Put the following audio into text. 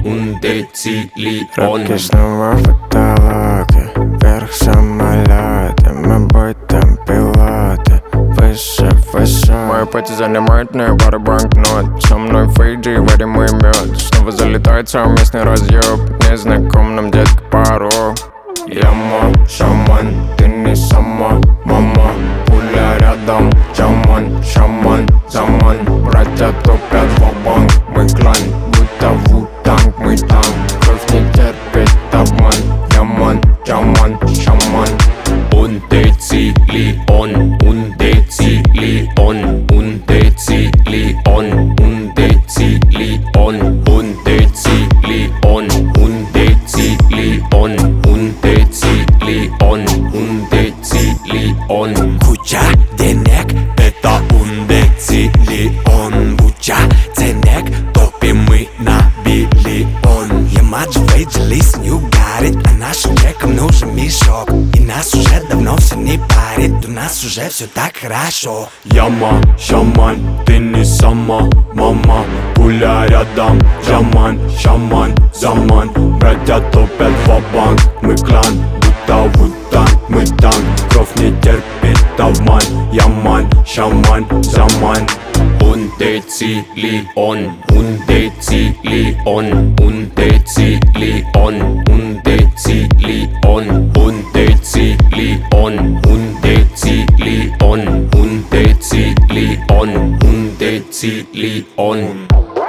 децилион. Руки снова в потолоке, вверх самолеты, мы будем пилоты, выше, выше. Мои пути занимают мне пары банкнот. Со мной Фейджи, варим мой мед. Снова залетает совместный разъеб. Незнаком нам детка порог. Я мой шаман, ты не сама, мама. Пуля рядом, шаман, шаман, заман. Братья топят ва-банк, мой клан будто ву-танк, мой танк. Кровь не терпит обман. Яман, яман, шаман. Децилион, децилион, децилион, децилион, децилион, децилион, децилион. Куча денег, это децилион. Буча денег, топим мы на биллион. Ямаджи, Фейджи, Лис, Нью гарит. А нашим трекам нужен мешок. И нас уже давно все не парит. У нас уже все так хорошо. Яма, шаман, ты не сама, мама. Пуля рядом, жаман, шаман, заман. Братья топят ва-банк, мы клан будто ву-танк, мы танк. Кровь не терпит обман. Яман, шаман, заман. Децилион, децилион, децилион, децилиon, децилиon, децилиon, децилиon, децилион.